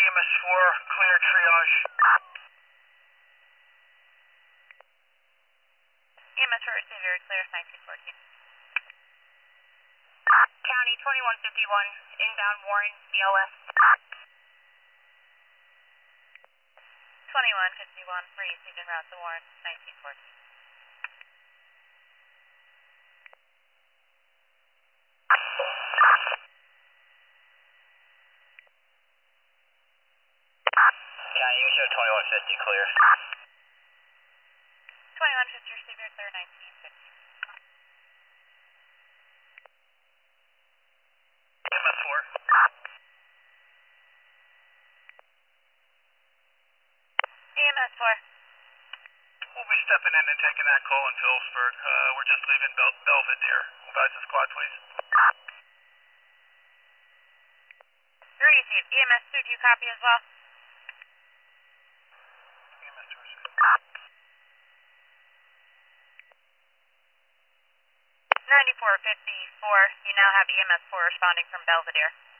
EMS 4, clear triage. EMS 4 received very clear, 1914. County 2151, inbound Warren, CLS. 2151, received en route to Warren, 1914. Yeah, you can show 2150 clear. 2150 received very clear, 1915. EMS 4. EMS 4. We'll be stepping in and taking that call in Phillipsburg. We're just leaving Belvedere. Advise the squad, please. Received. EMS 2, do you copy as well? EMS 2 received. 9454, you now have EMS 4 responding from Belvedere.